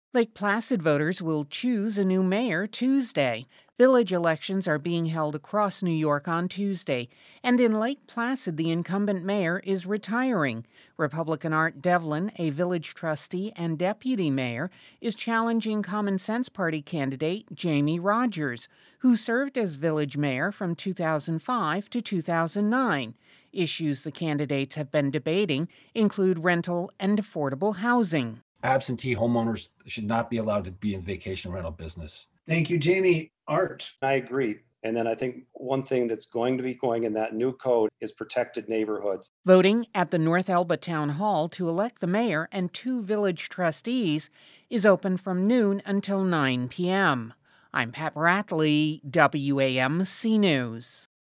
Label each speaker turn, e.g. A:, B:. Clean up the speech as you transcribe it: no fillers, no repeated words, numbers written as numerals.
A: Lake Placid voters will choose a new mayor Tuesday. Village elections are being held across New York on Tuesday, and in Lake Placid, the incumbent mayor is retiring. Republican Art Devlin, a village trustee and deputy mayor, is challenging Common Sense Party candidate Jamie Rogers, who served as village mayor from 2005 to 2009. Issues the candidates have been debating include rental and affordable housing.
B: Absentee homeowners should not be allowed to be in vacation rental business.
C: Thank you, Jamie. Art.
D: I agree. And then I think one thing that's going to be going in that new code is protected neighborhoods.
A: Voting at the North Elba Town Hall to elect the mayor and 2 village trustees is open from noon until 9 p.m. I'm Pat Bradley, WAMC News.